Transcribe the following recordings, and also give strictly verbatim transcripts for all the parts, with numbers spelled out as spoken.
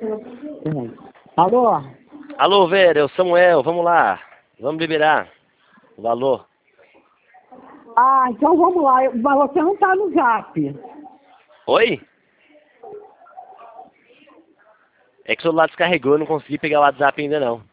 Alô? Alô, Vera, é o Samuel, vamos lá. Vamos liberar o valor. Ah, então vamos lá. Eu- Mas você não tá no Zap. Oi? É que o celular descarregou, eu não consegui pegar o WhatsApp ainda não.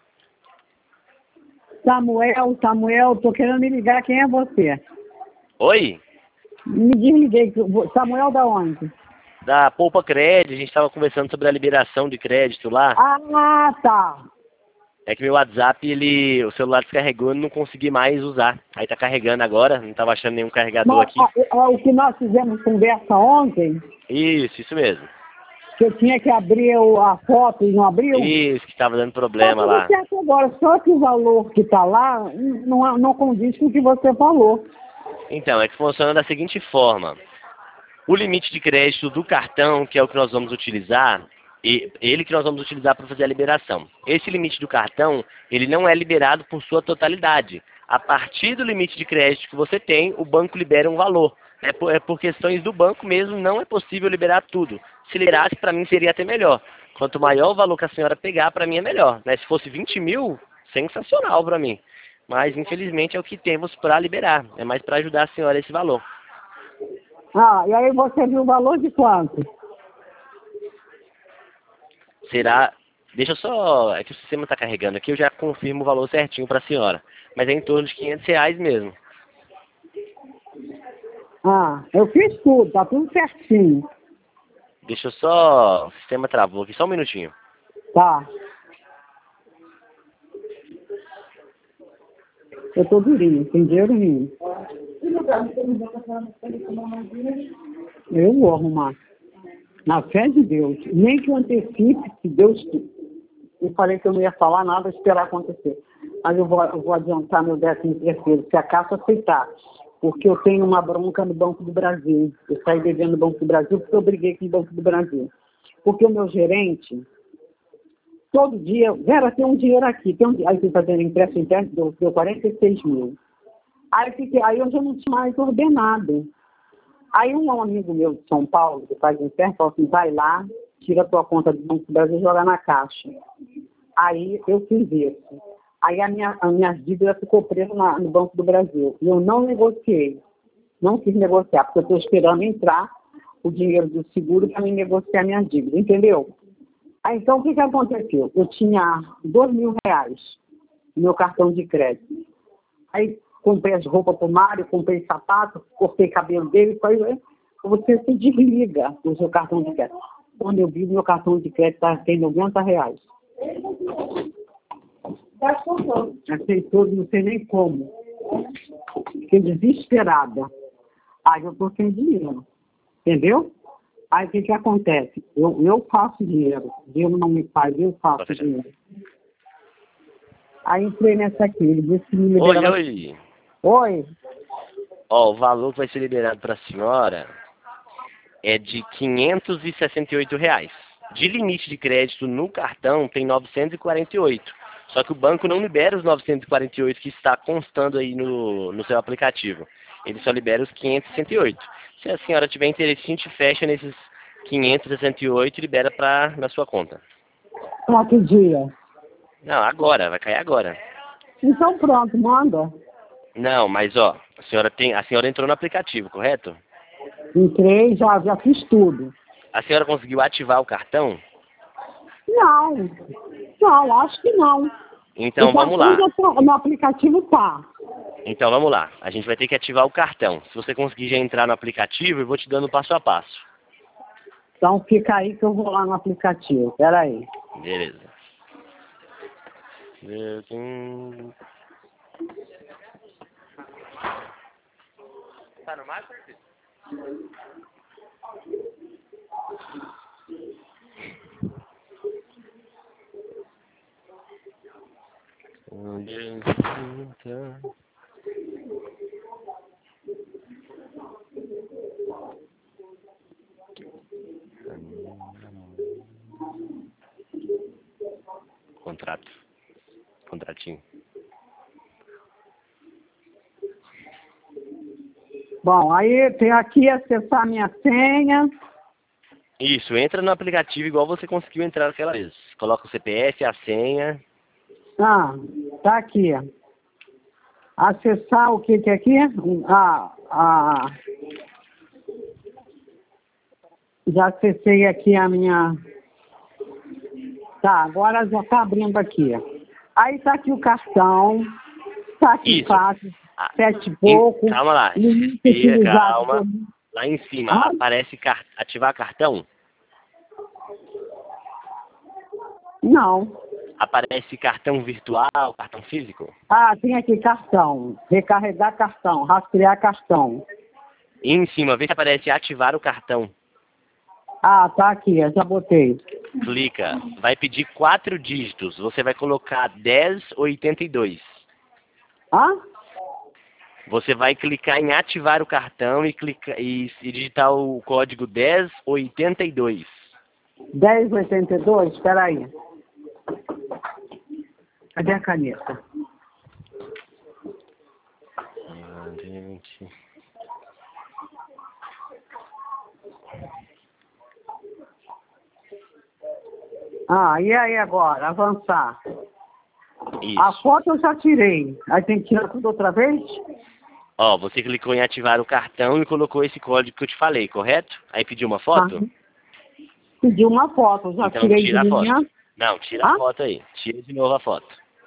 Samuel, Samuel, tô querendo me ligar. Quem é você? Oi? Me desliguei. Samuel da onde? Da Poupa Crédito, a gente estava conversando sobre a liberação de crédito lá. Ah, tá. É que meu WhatsApp, ele, o celular descarregou e não consegui mais usar. Aí tá carregando agora, não tava achando nenhum carregador Mas, aqui. ah, é o que nós fizemos conversa ontem, Isso, isso mesmo. que eu tinha que abrir o- a foto e não abriu. Isso, que tava dando Tá problema tudo lá. certo agora, só que o valor que tá lá não, não condiz com o que você falou. Então, é que funciona da seguinte forma. O limite de crédito do cartão, que é o que nós vamos utilizar, e ele que nós vamos utilizar para fazer a liberação. Esse limite do cartão, ele não é liberado por sua totalidade. A partir do limite de crédito que você tem, o banco libera um valor. É por, é por questões do banco mesmo, não é possível liberar tudo. Se liberasse, para mim seria até melhor. Quanto maior o valor que a senhora pegar, para mim é melhor. Né? Se fosse vinte mil, sensacional para mim. Mas, infelizmente, é o que temos para liberar. É mais para ajudar a senhora esse valor. Ah, e aí você viu o valor de quanto? Será... Deixa eu só... É que o sistema está carregando aqui, eu já confirmo o valor certinho para a senhora. Mas é em torno de quinhentos reais mesmo. Ah, eu fiz tudo, tá tudo certinho. Deixa eu só... O sistema travou aqui, só um minutinho. Tá. Eu tô durinho, tem dinheiro nenhum. Eu vou arrumar. Na fé de Deus. Nem que eu antecipe, se Deus... Eu falei que eu não ia falar nada, esperar acontecer. Mas eu vou, eu vou adiantar meu décimo terceiro, se a Caixa aceitar. Porque eu tenho uma bronca no Banco do Brasil. Eu saí devendo no Banco do Brasil porque eu briguei com o Banco do Brasil. Porque o meu gerente, todo dia, Vera, tem um dinheiro aqui. Tem um, aí fui fazendo empréstimo interno, deu, deu quarenta e seis mil. Aí, fiquei, aí eu já não tinha mais ordenado. Aí um amigo meu de São Paulo, que faz empréstimo, falou assim, vai lá, tira a tua conta do Banco do Brasil e joga na Caixa. Aí eu fiz isso. Aí a minha, a minha dívida ficou presa na, no Banco do Brasil. E eu não negociei. Não quis negociar, porque eu estou esperando entrar o dinheiro do seguro para me negociar a minha dívida, entendeu? Aí então o que, que aconteceu? Eu tinha dois mil reais no meu cartão de crédito. Aí comprei as roupas para o Mário, comprei sapato, cortei cabelo dele, aí você se desliga do seu cartão de crédito. Quando eu vi, meu cartão de crédito estava tem noventa reais. Aceitou, não sei nem como. Fiquei desesperada. Aí eu estou sem dinheiro. Entendeu? Aí o que, que acontece? Eu, eu faço dinheiro. Deus não me faz, eu faço dinheiro. Aí entrei nessa aqui. Ele disse que me Oi, liberava... oi. Oi. Ó, o valor que vai ser liberado para a senhora é de quinhentos e sessenta e oito reais. De limite de crédito no cartão tem novecentos e quarenta e oito. Só que o banco não libera os novecentos e quarenta e oito que está constando aí no, no seu aplicativo. Ele só libera os quinhentos e sessenta e oito. Se a senhora tiver interesse, a gente fecha nesses quinhentos e sessenta e oito e libera pra, na sua conta. Ah, que dia? Não, agora, vai cair agora. Então pronto, manda. Não, mas ó, a senhora tem, a senhora entrou no aplicativo, correto? Entrei, já, já fiz tudo. A senhora conseguiu ativar o cartão? Não, não, acho que não. Então O vamos cartão lá. já tá, no aplicativo tá. Então vamos lá. A gente vai ter que ativar o cartão. Se você conseguir já entrar no aplicativo, eu vou te dando passo a passo. Então fica aí que eu vou lá no aplicativo. Pera aí. Beleza. Eu tenho- Tá no mar, perfeito? Contrato. Contratinho. Bom, aí tem aqui acessar minha senha. Isso, entra no aplicativo igual você conseguiu entrar aquela vez. Coloca o C P F, a senha. Ah, tá aqui. Acessar o que que é aqui? Ah, ah, já acessei aqui a minha... Tá, agora já tá abrindo aqui. Aí tá aqui o cartão. Tá aqui Isso. fácil. Ah, Sete e em- pouco. calma lá, Limite respira, utilizado. calma. Lá em cima Ah, aparece car- ativar cartão. não. Aparece cartão virtual, cartão físico. Ah, tem aqui cartão. Recarregar cartão. Rastrear cartão. E em cima, vê se aparece ativar o cartão. Ah, tá aqui. Eu já botei. Clica, vai pedir quatro dígitos. Você vai colocar dez oitenta e dois. Ah? Você vai clicar em ativar o cartão e, clicar, e, e digitar o código dez oitenta e dois. dez oitenta e dois? Espera aí. Cadê a caneta? Ah, gente. Ah, e aí agora? Avançar. Isso. A foto eu já tirei. Aí tem que tirar tudo outra vez? Ó, você clicou em ativar o cartão e colocou esse código que eu te falei, correto? Aí pediu uma foto? Ah, pedi uma foto. Já Então tirei tira a de foto. minha. Não, tira a Ah? foto aí. Tira de novo a foto.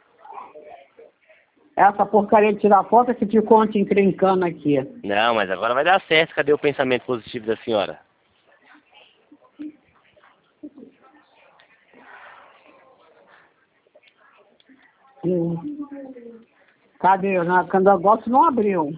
Essa porcaria de tirar foto é que ficou te encrencando aqui. Não, mas agora vai dar certo. Cadê o pensamento positivo da senhora? Hum. Cadê? O negócio não abriu.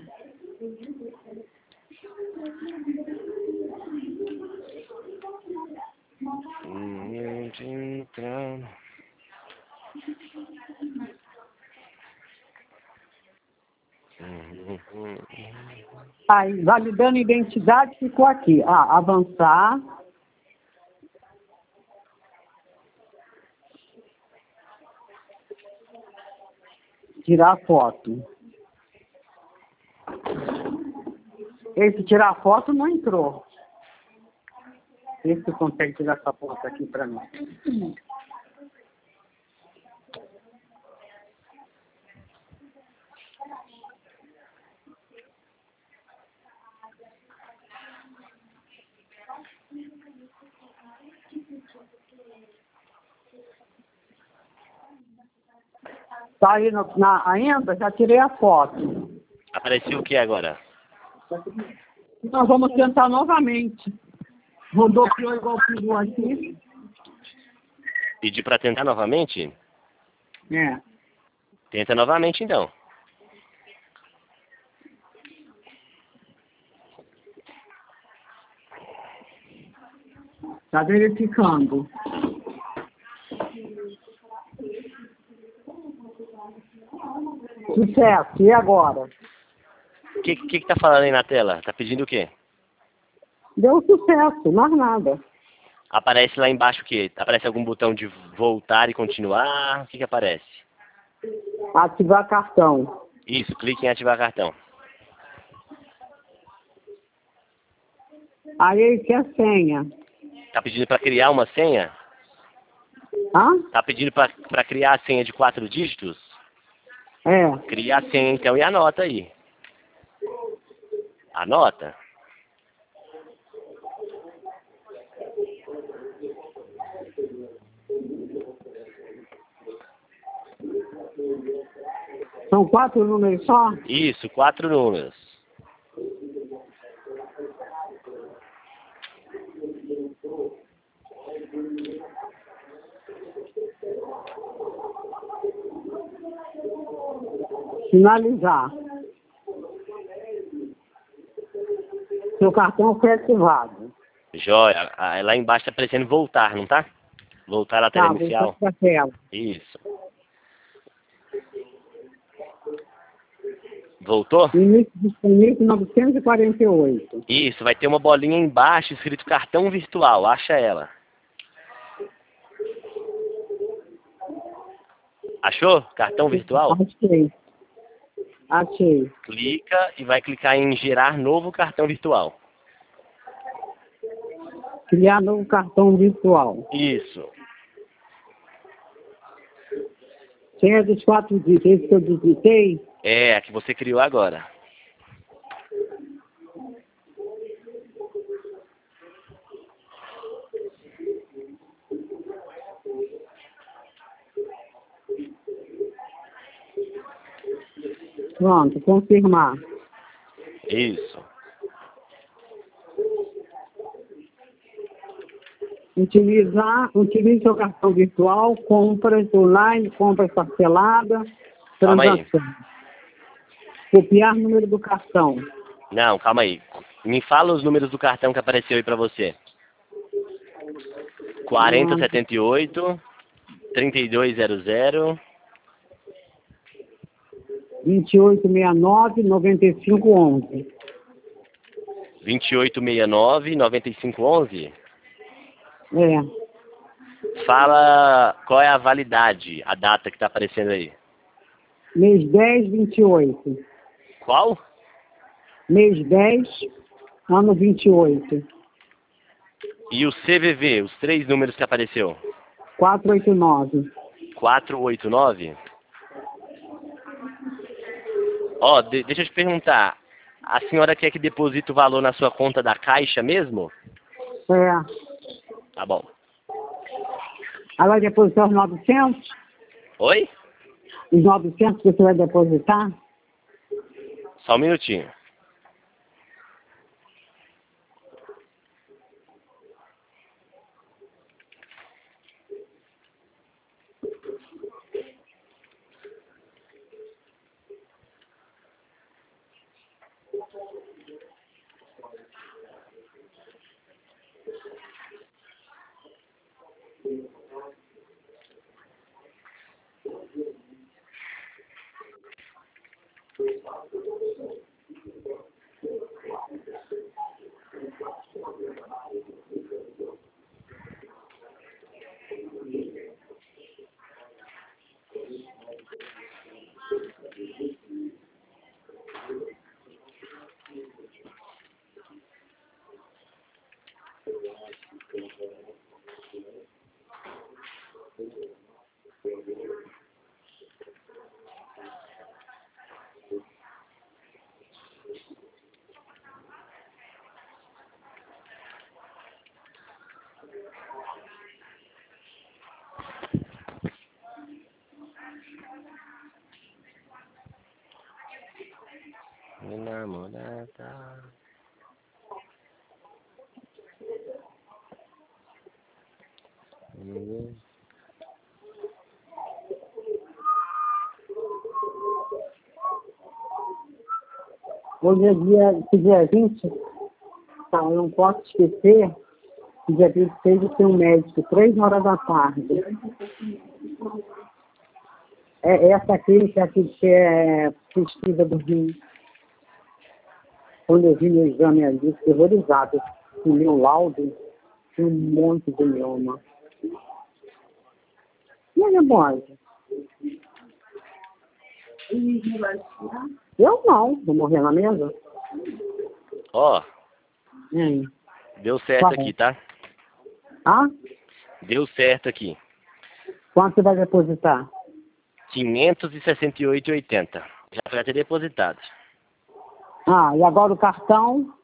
Aí, validando identidade, ficou aqui. Ah, avançar. Tirar foto. Esse tirar foto não entrou. Vê se você consegue tirar essa foto aqui para mim. Tá aí no, na, ainda? Já tirei a foto. Apareceu o que agora? Nós vamos tentar novamente. Rodopiou igual pediu aqui. Pedir para tentar novamente? É. Tenta novamente então. Tá verificando. Sucesso. E agora? O que, que que tá falando aí na tela? Tá pedindo o quê? Deu sucesso, mais nada. Aparece lá embaixo o quê? Aparece algum botão de voltar e continuar? O que que aparece? Ativar cartão. Isso, clique em ativar cartão. Aí quer senha. Tá pedindo para criar uma senha? Hã? Tá pedindo para criar a senha de quatro dígitos? É. Cria a senha então e anota aí. Anota. São quatro números só? Isso, quatro números. Finalizar. Seu cartão foi ativado. Joia. Ah, lá embaixo tá aparecendo voltar, não tá? Voltar à tela Tá, inicial. voltar pra tela. Isso. Voltou? Início disponível novecentos e quarenta e oito. Isso, vai ter uma bolinha embaixo escrito cartão virtual. Acha ela. Achou? Cartão virtual? Achei. Achei. Clica e vai clicar em gerar novo cartão virtual. Criar novo cartão virtual. Isso. Senha dos quatro dígitos, esse que eu digitei? É, a que você criou agora. Pronto, confirmar. Isso. Utilizar, utilize seu cartão virtual, compras online, compras parcelada, Calma aí. transação. Copiar número do cartão. Não, calma aí. Me fala os números do cartão que apareceu aí pra você. quarenta, setenta e oito, trinta e dois zero zero. vinte e oito sessenta e nove, noventa e cinco onze. vinte e oito sessenta e nove, noventa e cinco onze. É. Fala qual é a validade, a data que tá aparecendo aí. Mês dez, vinte e oito. Qual? Mês dez, ano vinte e oito. E o C V V, os três números que apareceu? quatrocentos e oitenta e nove. quatrocentos e oitenta e nove? Ó, de, deixa eu te perguntar. A senhora quer que deposite o valor na sua conta da Caixa mesmo? É. Tá bom. Ela vai depositar os novecentos? Oi? Os novecentos que você vai depositar? Só um minutinho. Minha namorada. Hum. Hoje é dia, dia vinte, tá, eu não posso esquecer, dia vinte e seis tem um médico, três horas da tarde. É essa clínica aqui que é pesquisa do rim. Quando eu vi meu exame ali, fiquei horrorizado. O meu laudo tinha um monte de mioma. E aí, pode? Eu não, vou morrer na mesa. Ó, Hum. deu certo Qual? aqui, tá? Ah? Deu certo aqui. Quanto você vai depositar? quinhentos e sessenta e oito reais e oitenta centavos. Já foi até depositado. Ah, e agora o cartão?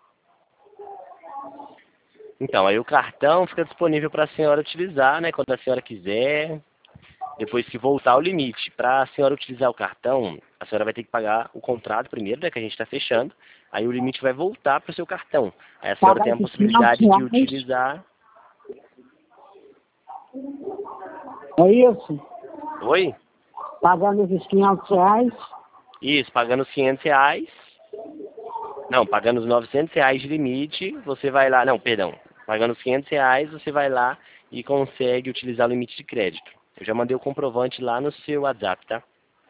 Então, aí o cartão fica disponível para a senhora utilizar, né? Quando a senhora quiser, depois que voltar o limite. Para a senhora utilizar o cartão, a senhora vai ter que pagar o contrato primeiro, né? Que a gente está fechando. Aí o limite vai voltar para o seu cartão. Aí a senhora Pagar tem a esses possibilidade quinhentos de reais? utilizar... É isso? Oi? Pagando esses quinhentos reais? Isso, pagando os quinhentos reais. Não, pagando os novecentos reais de limite, você vai lá... Não, perdão. Pagando os quinhentos reais, você vai lá e consegue utilizar o limite de crédito. Eu já mandei o comprovante lá no seu WhatsApp, tá?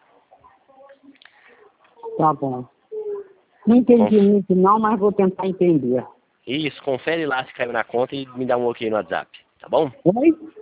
Tá bom. Não entendi Conf... muito não, mas vou tentar entender. Isso, confere lá se caiu na conta e me dá um ok no WhatsApp, tá bom? Oi?